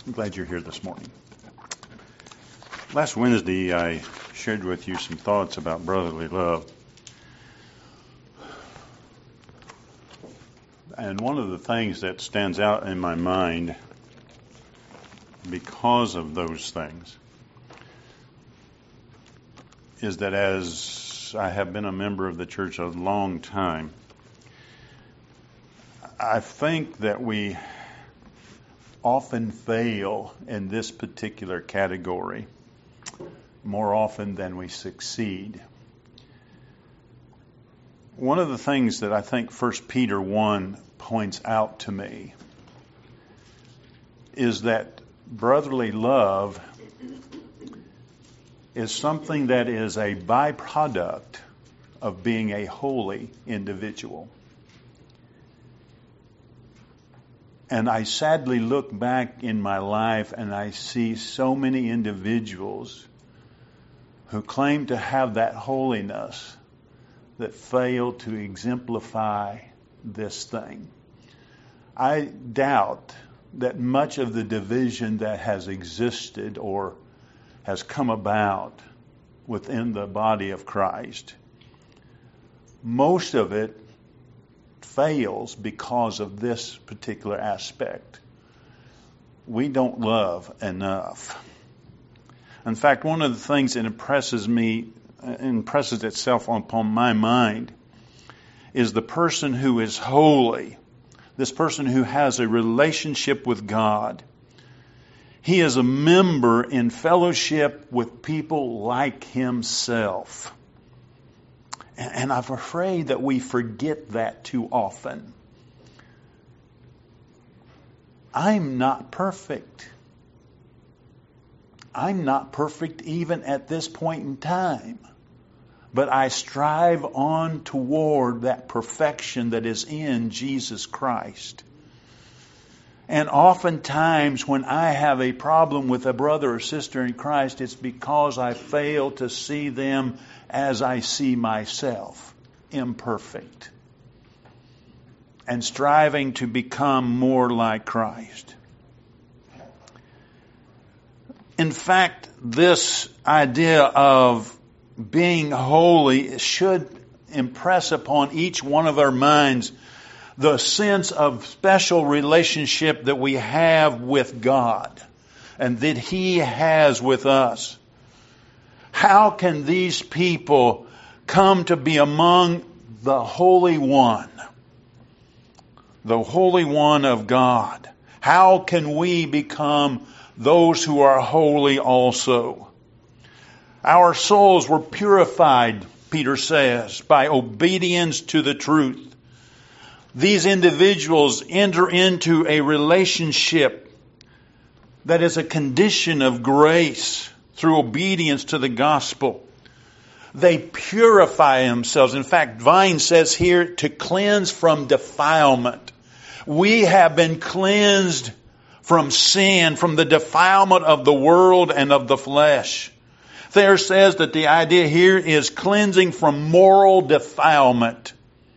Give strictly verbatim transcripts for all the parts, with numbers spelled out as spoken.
I'm glad you're here this morning. Last Wednesday, I shared with you some thoughts about brotherly love. And one of the things that stands out in my mind because of those things is that as I have been a member of the church a long time, I think that we often fail in this particular category more often than we succeed. One of the things that I think First Peter one points out to me is that brotherly love is something that is a byproduct of being a holy individual. And I sadly look back in my life and I see so many individuals who claim to have that holiness that fail to exemplify this thing. I doubt that much of the division that has existed or has come about within the body of Christ, most of it fails because of this particular aspect. We don't love enough. In fact, one of the things that impresses me, impresses itself upon my mind, is the person who is holy, this person who has a relationship with God. He is a member in fellowship with people like himself. And I'm afraid that we forget that too often. I'm not perfect. I'm not perfect even at this point in time. But I strive on toward that perfection that is in Jesus Christ. And oftentimes when I have a problem with a brother or sister in Christ, it's because I fail to see them as I see myself, imperfect, and striving to become more like Christ. In fact, this idea of being holy should impress upon each one of our minds the sense of special relationship that we have with God and that He has with us. How can these people come to be among the Holy One, the Holy One of God? How can we become those who are holy also? Our souls were purified, Peter says, by obedience to the truth. These individuals enter into a relationship that is a condition of grace through obedience to the gospel. They purify themselves. In fact, Vine says here to cleanse from defilement. We have been cleansed from sin, from the defilement of the world and of the flesh. Thayer says that the idea here is cleansing from moral defilement.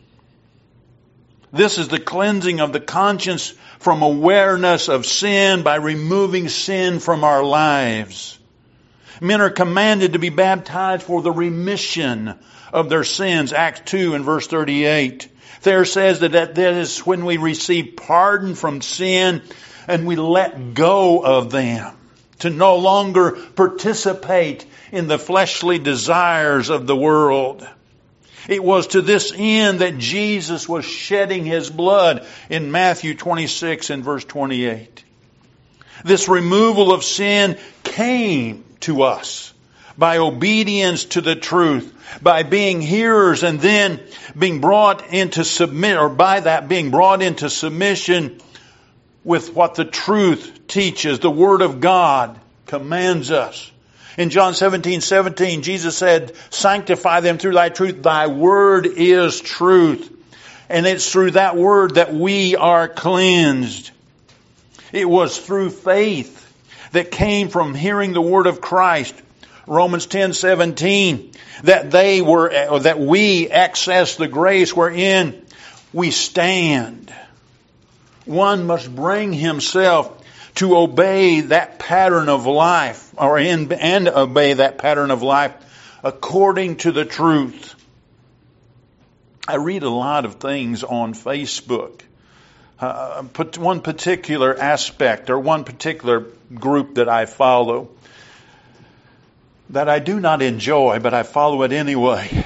This is the cleansing of the conscience from awareness of sin by removing sin from our lives. Men are commanded to be baptized for the remission of their sins. Acts two and verse thirty-eight. Thayer says that that is when we receive pardon from sin and we let go of them. To no longer participate in the fleshly desires of the world. It was to this end that Jesus was shedding His blood in Matthew twenty-six and verse twenty-eight. This removal of sin came to us by obedience to the truth, by being hearers and then being brought into submit, or by that being brought into submission with what the truth teaches. The Word of God commands us. In John seventeen seventeen, Jesus said, "Sanctify them through thy truth. Thy word is truth." And it's through that word that we are cleansed. It was through faith that came from hearing the word of Christ. Romans ten seventeen, that they were, or that we access the grace wherein we stand. One must bring himself to obey that pattern of life, or in, and obey that pattern of life according to the truth. I read a lot of things on Facebook. Uh, put one particular aspect or one particular group that I follow that I do not enjoy, but I follow it anyway.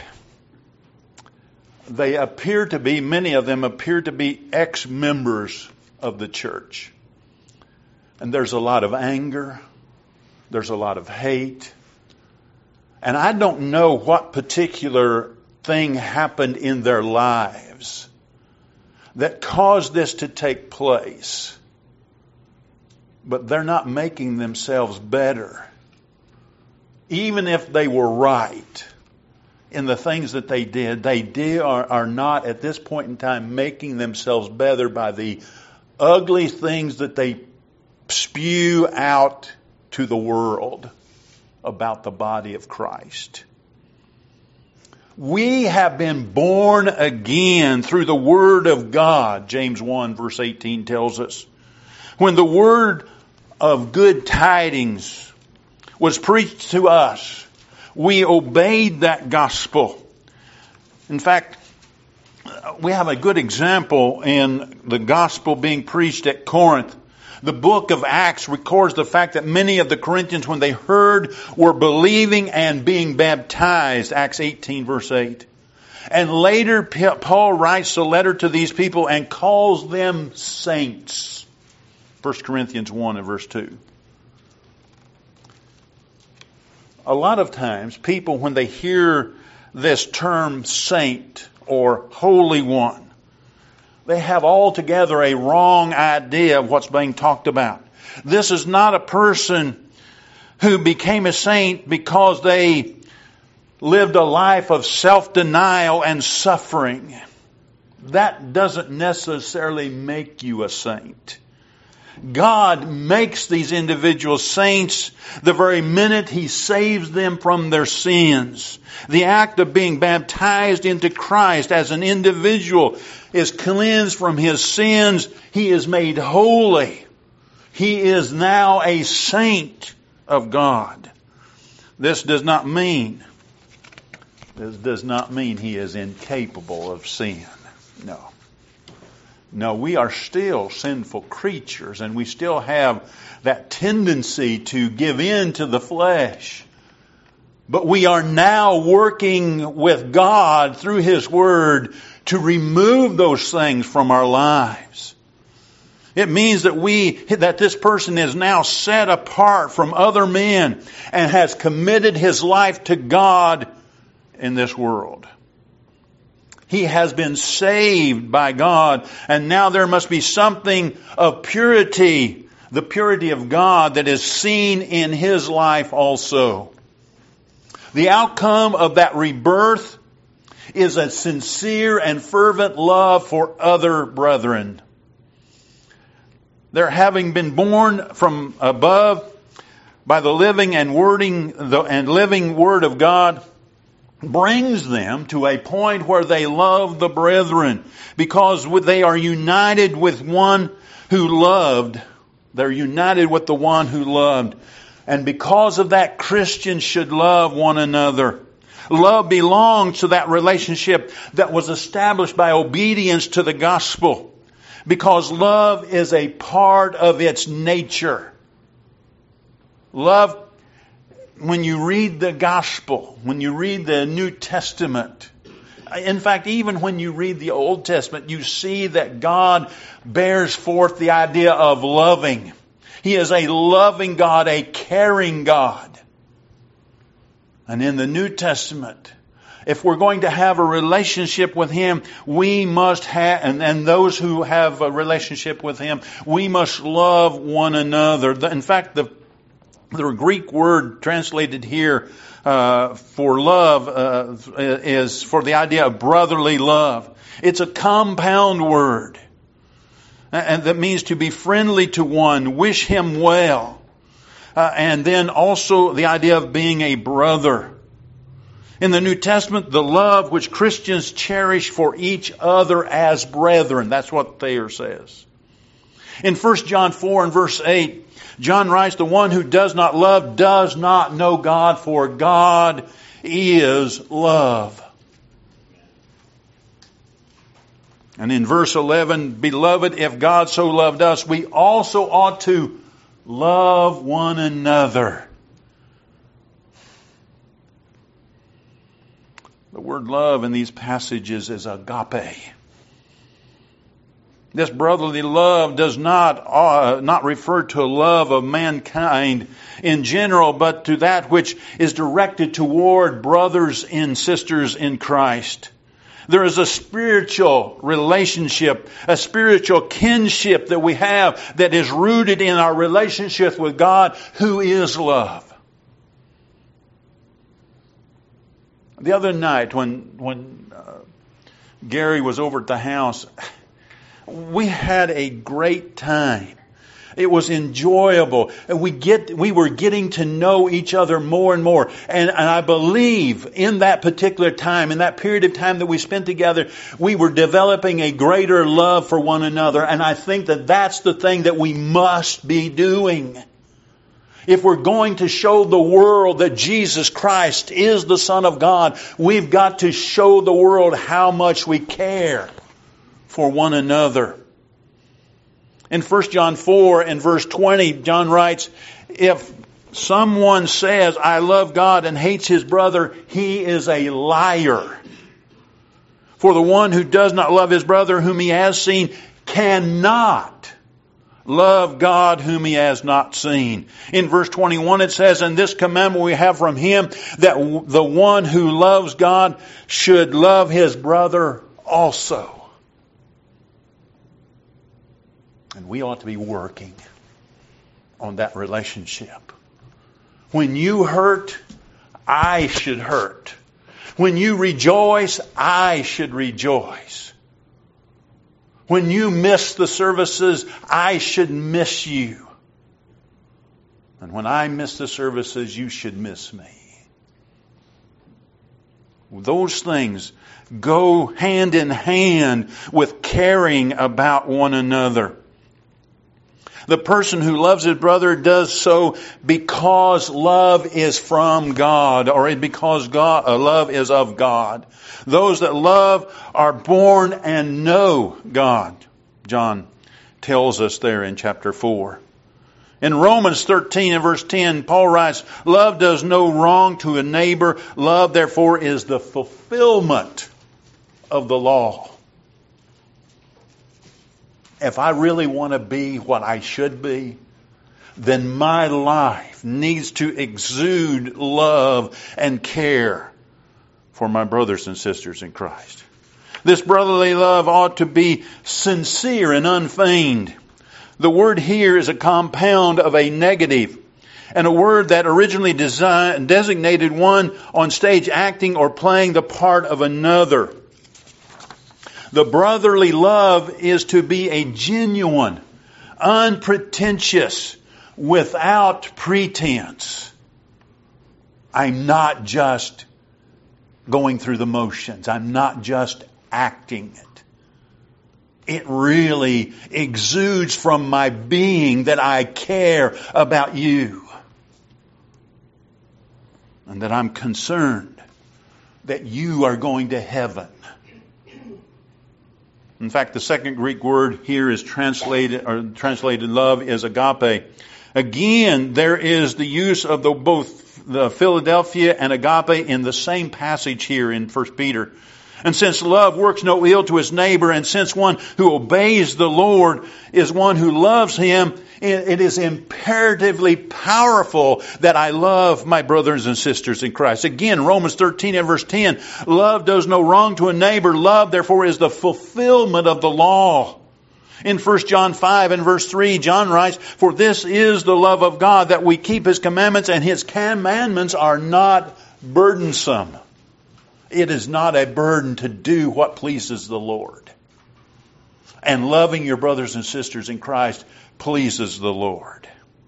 They appear to be, many of them appear to be ex-members of the church. And there's a lot of anger. There's a lot of hate. And I don't know what particular thing happened in their lives that caused this to take place. But they're not making themselves better. Even if they were right in the things that they did, they did are, are not at this point in time making themselves better by the ugly things that they spew out to the world about the body of Christ. We have been born again through the Word of God, James one verse eighteen tells us. When the word of good tidings was preached to us, we obeyed that gospel. In fact, we have a good example in the gospel being preached at Corinth. The book of Acts records the fact that many of the Corinthians, when they heard, were believing and being baptized. Acts eighteen verse eight. And later Paul writes a letter to these people and calls them saints. First Corinthians one and verse two. A lot of times people, when they hear this term saint or holy one, they have altogether a wrong idea of what's being talked about. This is not a person who became a saint because they lived a life of self-denial and suffering. That doesn't necessarily make you a saint. God makes these individuals saints the very minute He saves them from their sins. The act of being baptized into Christ as an individual is cleansed from his sins. He is made holy. He is now a saint of God. This does not mean, this does not mean he is incapable of sin. No. No, we are still sinful creatures, and we still have that tendency to give in to the flesh. But we are now working with God through His Word to remove those things from our lives. It means that we, that this person is now set apart from other men and has committed his life to God in this world. He has been saved by God, and now there must be something of purity, the purity of God that is seen in his life also. The outcome of that rebirth is a sincere and fervent love for other brethren. Their having been born from above by the living and wording the, and living Word of God brings them to a point where they love the brethren, because they are united with one who loved. They're united with the one who loved. And because of that, Christians should love one another. Love belongs to that relationship that was established by obedience to the gospel, because love is a part of its nature. Love, when you read the gospel, when you read the New Testament, in fact, even when you read the Old Testament, you see that God bears forth the idea of loving. He is a loving God, a caring God. And in the New Testament, if we're going to have a relationship with Him, we must have, and, and those who have a relationship with Him, we must love one another. In fact, the The Greek word translated here uh, for love uh, is for the idea of brotherly love. It's a compound word, and that means to be friendly to one, wish him well, uh, and then also the idea of being a brother. In the New Testament, the love which Christians cherish for each other as brethren. That's what Thayer says. In First John four and verse eight, John writes, the one who does not love does not know God, for God is love. And in verse eleven, beloved, if God so loved us, we also ought to love one another. The word love in these passages is agape. This brotherly love does not, uh, not refer to a love of mankind in general, but to that which is directed toward brothers and sisters in Christ. There is a spiritual relationship, a spiritual kinship that we have that is rooted in our relationship with God, who is love. The other night when, when uh, Gary was over at the house, we had a great time. It was enjoyable. And we get, we were getting to know each other more and more. And, and I believe in that particular time, in that period of time that we spent together, we were developing a greater love for one another. And I think that that's the thing that we must be doing. If we're going to show the world that Jesus Christ is the Son of God, we've got to show the world how much we care for one another. In First John four and verse twenty, John writes, if someone says, I love God and hates his brother, he is a liar. For the one who does not love his brother whom he has seen cannot love God whom he has not seen. In verse twenty-one it says, and this commandment we have from him, that the one who loves God should love his brother also. And we ought to be working on that relationship. When you hurt, I should hurt. When you rejoice, I should rejoice. When you miss the services, I should miss you. And when I miss the services, you should miss me. Those things go hand in hand with caring about one another. The person who loves his brother does so because love is from God, or because God, uh, love is of God. Those that love are born and know God, John tells us there in chapter four. In Romans thirteen and verse ten, Paul writes, love does no wrong to a neighbor. Love, therefore, is the fulfillment of the law. If I really want to be what I should be, then my life needs to exude love and care for my brothers and sisters in Christ. This brotherly love ought to be sincere and unfeigned. The word here is a compound of a negative and a word that originally designed, designated one on stage acting or playing the part of another. The brotherly love is to be a genuine, unpretentious, without pretense. I'm not just going through the motions. I'm not just acting it. It really exudes from my being that I care about you. And that I'm concerned that you are going to heaven. In fact, the second Greek word here is translated, or translated love is agape. Again, there is the use of the, both the Philadelphia and agape in the same passage here in First Peter. And since love works no ill to his neighbor, and since one who obeys the Lord is one who loves him, it is imperatively powerful that I love my brothers and sisters in Christ. Again, Romans thirteen and verse ten, love does no wrong to a neighbor. Love, therefore, is the fulfillment of the law. In First John five and verse three, John writes, for this is the love of God, that we keep his commandments, and his commandments are not burdensome. It is not a burden to do what pleases the Lord. And loving your brothers and sisters in Christ pleases the Lord.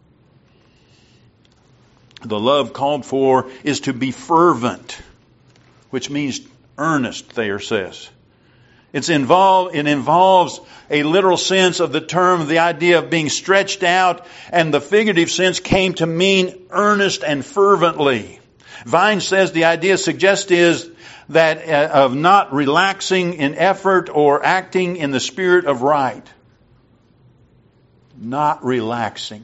The love called for is to be fervent, which means earnest, Thayer says. It's involved, it involves a literal sense of the term, the idea of being stretched out, and the figurative sense came to mean earnest and fervently. Vine says the idea suggests is that uh, of not relaxing in effort or acting in the spirit of right. Not relaxing.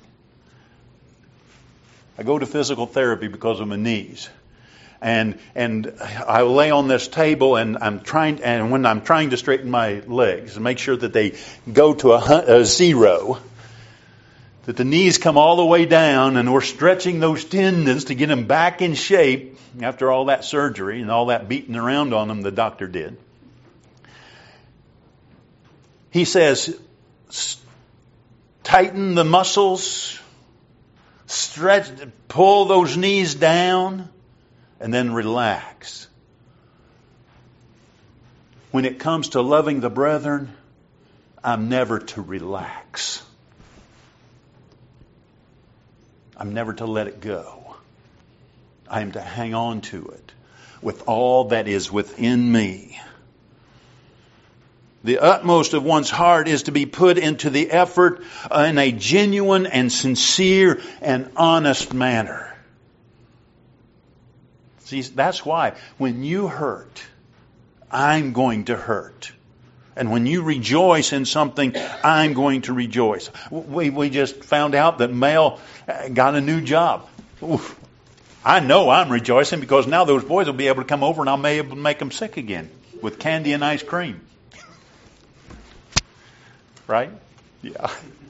I go to physical therapy because of my knees. And and I lay on this table and I'm trying and when I'm trying to straighten my legs and make sure that they go to a, a zero, that the knees come all the way down, and we're stretching those tendons to get them back in shape after all that surgery and all that beating around on them the doctor did. He says, tighten the muscles, stretch, pull those knees down, and then relax. When it comes to loving the brethren, I'm never to relax. I'm never to let it go. I am to hang on to it with all that is within me. The utmost of one's heart is to be put into the effort in a genuine and sincere and honest manner. See, that's why when you hurt, I'm going to hurt. And when you rejoice in something, I'm going to rejoice. We we just found out that Mel got a new job. Oof. I know I'm rejoicing because now those boys will be able to come over and I'll be able to make them sick again with candy and ice cream. Right? Yeah.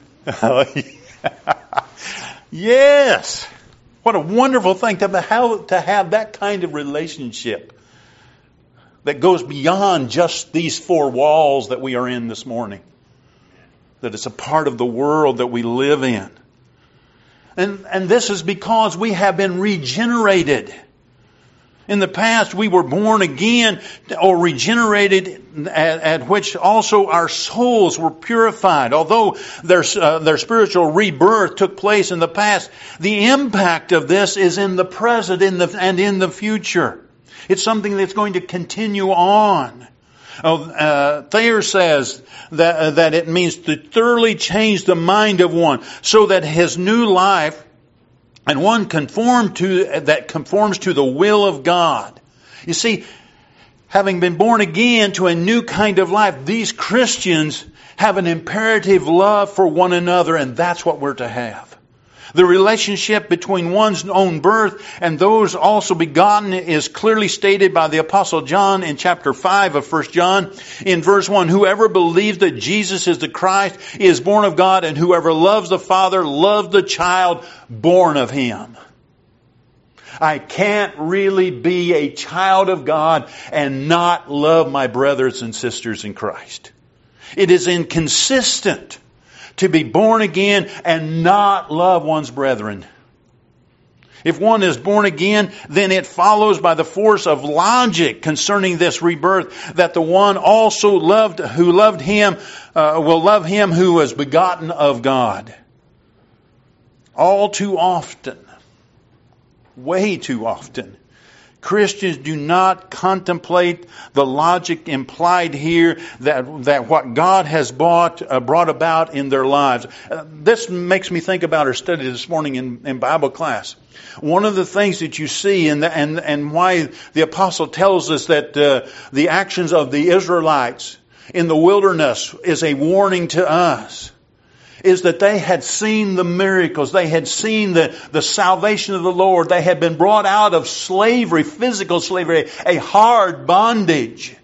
Yes. What a wonderful thing to have, to have that kind of relationship that goes beyond just these four walls that we are in this morning. That it's a part of the world that we live in. And, and this is because we have been regenerated. In the past, we were born again or regenerated, at, at which also our souls were purified. Although their, uh, their spiritual rebirth took place in the past, the impact of this is in the present in the, and in the future. It's something that's going to continue on. Oh, uh, Thayer says that, uh, that it means to thoroughly change the mind of one so that his new life and one conform to, that conforms to the will of God. You see, having been born again to a new kind of life, these Christians have an imperative love for one another, and that's what we're to have. The relationship between one's own birth and those also begotten is clearly stated by the Apostle John in chapter five of First John. In verse one, whoever believes that Jesus is the Christ is born of God, and whoever loves the Father loves the child born of Him. I can't really be a child of God and not love my brothers and sisters in Christ. It is inconsistent to be born again and not love one's brethren. If one is born again, then it follows by the force of logic concerning this rebirth that the one also loved, who loved him, uh, will love him who was begotten of God. All too often, way too often, Christians do not contemplate the logic implied here that that what God has brought, uh, brought about in their lives. Uh, this makes me think about our study this morning in, in Bible class. One of the things that you see and and and why the apostle tells us that uh, the actions of the Israelites in the wilderness is a warning to us, is that they had seen the miracles. They had seen the, the salvation of the Lord. They had been brought out of slavery, physical slavery, a hard bondage.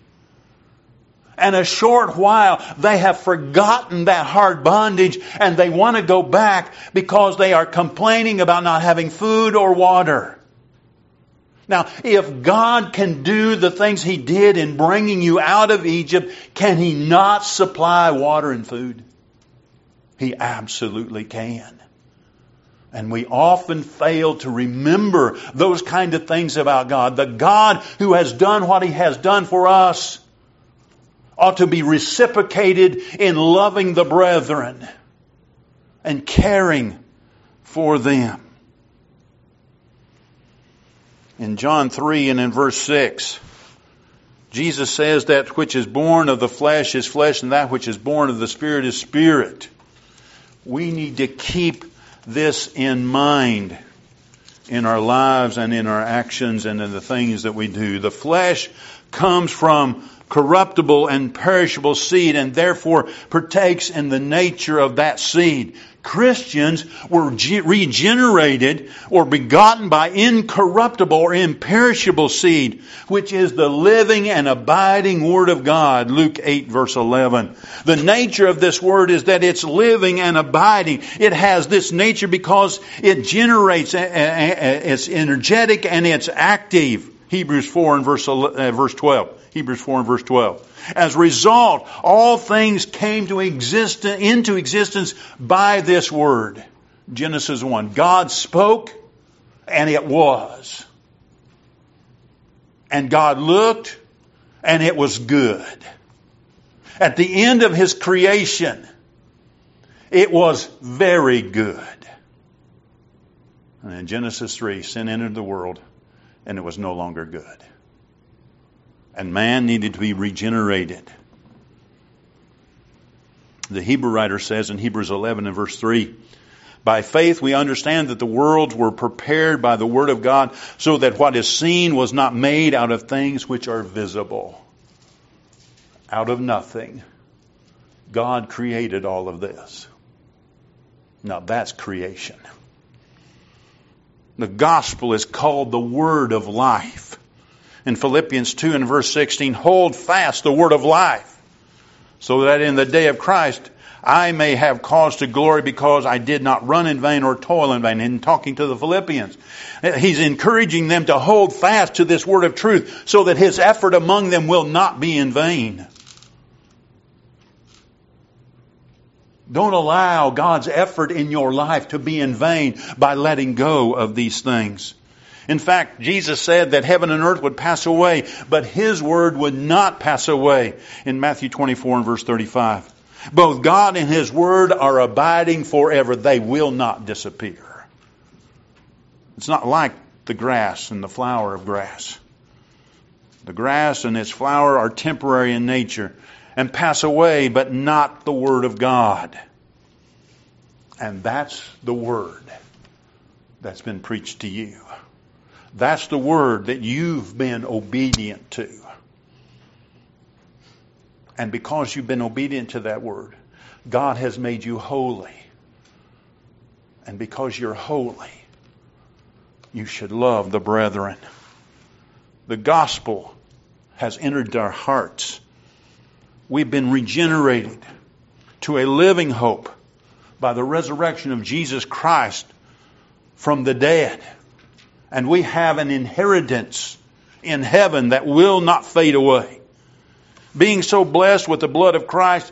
And a short while, they have forgotten that hard bondage and they want to go back because they are complaining about not having food or water. Now, if God can do the things He did in bringing you out of Egypt, can He not supply water and food? He absolutely can. And we often fail to remember those kind of things about God. The God who has done what He has done for us ought to be reciprocated in loving the brethren and caring for them. In John three and in verse six, Jesus says that which is born of the flesh is flesh, and that which is born of the Spirit is spirit. We need to keep this in mind in our lives and in our actions and in the things that we do. The flesh comes from corruptible and perishable seed, and therefore partakes in the nature of that seed. Christians were ge- regenerated or begotten by incorruptible or imperishable seed, which is the living and abiding Word of God. Luke eight verse eleven. The nature of this Word is that it's living and abiding. It has this nature because it generates, it's energetic and it's active. Hebrews four and verse verse twelve. Hebrews four and verse twelve. As a result, all things came to exist, into existence by this Word. Genesis one. God spoke, and it was. And God looked, and it was good. At the end of His creation, it was very good. And in Genesis three, sin entered the world, and it was no longer good. And man needed to be regenerated. The Hebrew writer says in Hebrews eleven and verse three, by faith we understand that the worlds were prepared by the Word of God, so that what is seen was not made out of things which are visible. Out of nothing, God created all of this. Now that's creation. The gospel is called the word of life. In Philippians two and verse sixteen, hold fast the word of life, so that in the day of Christ I may have cause to glory, because I did not run in vain or toil in vain. In talking to the Philippians, he's encouraging them to hold fast to this word of truth, so that his effort among them will not be in vain. Don't allow God's effort in your life to be in vain by letting go of these things. In fact, Jesus said that heaven and earth would pass away, but His word would not pass away. In Matthew twenty-four and verse thirty-five. Both God and His word are abiding forever. They will not disappear. It's not like the grass and the flower of grass. The grass and its flower are temporary in nature and pass away, but not the word of God. And that's the word that's been preached to you. That's the word that you've been obedient to. And because you've been obedient to that word, God has made you holy. And because you're holy, you should love the brethren. The gospel has entered our hearts. We've been regenerated to a living hope by the resurrection of Jesus Christ from the dead. And we have an inheritance in heaven that will not fade away. Being so blessed with the blood of Christ,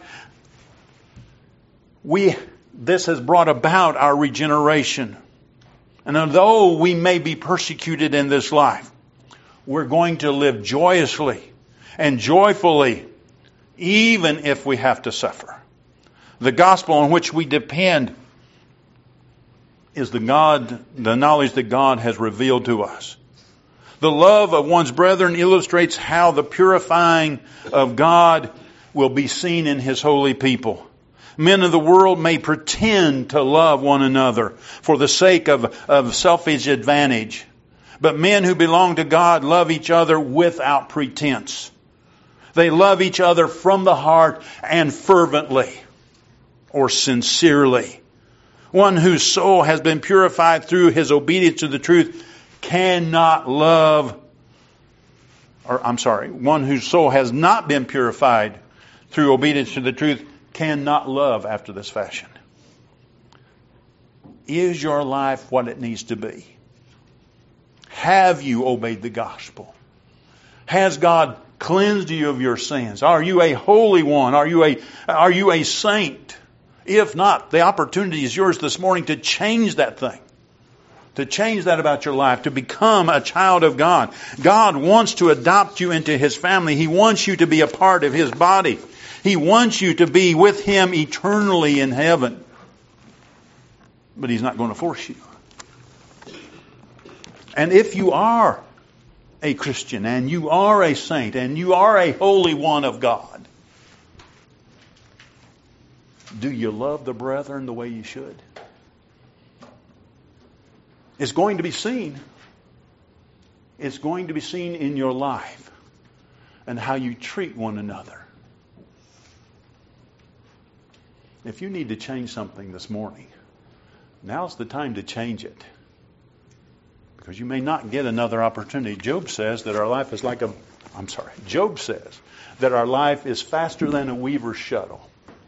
we this has brought about our regeneration. And although we may be persecuted in this life, we're going to live joyously and joyfully, even if we have to suffer. The gospel on which we depend is the God, the knowledge that God has revealed to us. The love of one's brethren illustrates how the purifying of God will be seen in His holy people. Men of the world may pretend to love one another for the sake of, of selfish advantage. But men who belong to God love each other without pretense. They love each other from the heart and fervently or sincerely. One whose soul has been purified through his obedience to the truth cannot love, or I'm sorry, one whose soul has not been purified through obedience to the truth cannot love after this fashion. Is your life what it needs to be? Have you obeyed the gospel? Has God cleansed you of your sins? Are you a holy one? Are you a, are you a saint? If not, the opportunity is yours this morning to change that thing. To change that about your life. To become a child of God. God wants to adopt you into His family. He wants you to be a part of His body. He wants you to be with Him eternally in heaven. But He's not going to force you. And if you are a Christian, and you are a saint, and you are a holy one of God. Do you love the brethren the way you should? It's going to be seen. It's going to be seen in your life and how you treat one another. If you need to change something this morning, now's the time to change it. Because you may not get another opportunity. Job says that our life is like a, I'm sorry, Job says that our life is faster than a weaver's shuttle.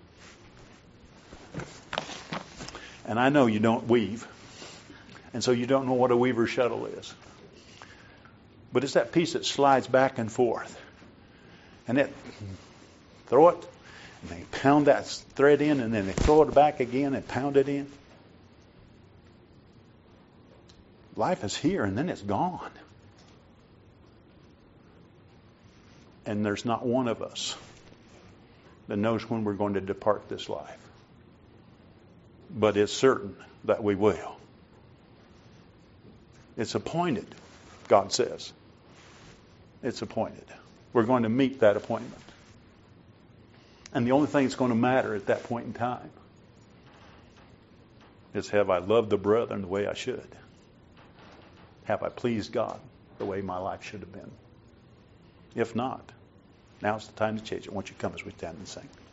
And I know you don't weave. And so you don't know what a weaver's shuttle is. But it's that piece that slides back and forth. And it, throw it, and they pound that thread in, and then they throw it back again and pound it in. Life is here, and then it's gone. And there's not one of us that knows when we're going to depart this life. But it's certain that we will. It's appointed, God says. It's appointed. We're going to meet that appointment. And the only thing that's going to matter at that point in time is, have I loved the brethren the way I should? Have I pleased God the way my life should have been? If not, now's the time to change it. Won't you come as we stand and sing?